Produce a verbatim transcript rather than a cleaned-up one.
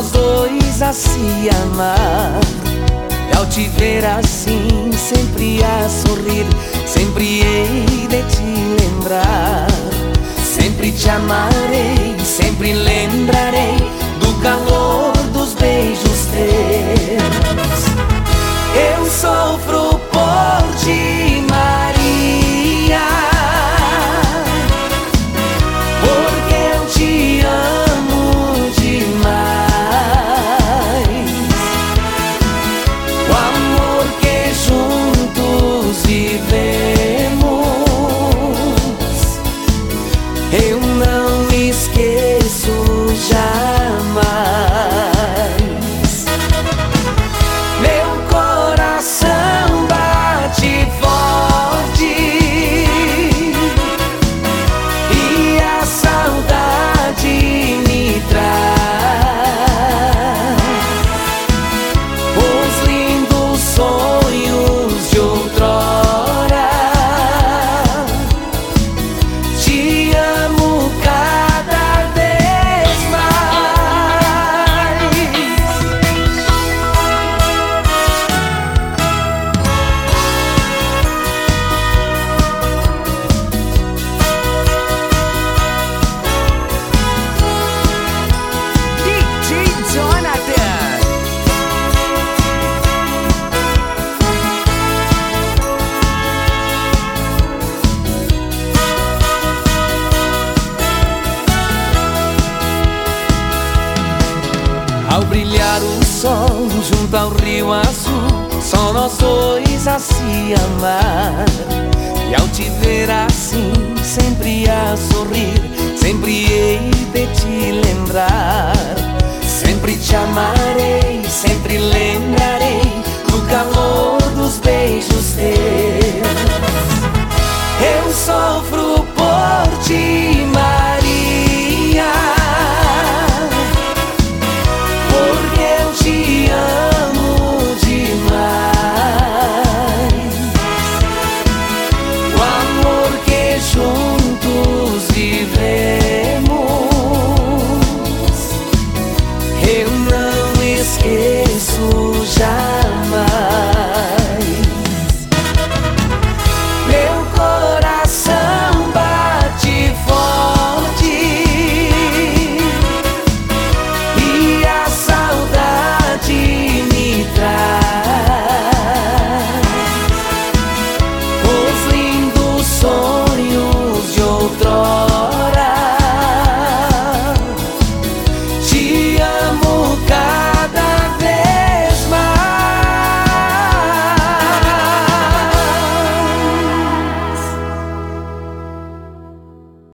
nós dois a se amar. E ao te ver assim, sempre a sorrir, sempre hei de te lembrar. Sempre te amarei, sempre lembrarei do calor dos beijos teus. Eu sofro por ti, Maria, porque eu te amo demais. O amor que juntos vivemos, eu não esqueço jamais. Meu coração bate forte e a saudade me traz os lindos sonhos de outrora. Te amo cada vez mais. D J Jonathan. Ao brilhar o sol junto ao rio azul, só nós dois a se amar. E ao te ver assim, sempre a sorrir, sempre hei de te lembrar. Sempre te amarei, sempre lembrarei do calor dos beijos teus. Eu sofro por ti,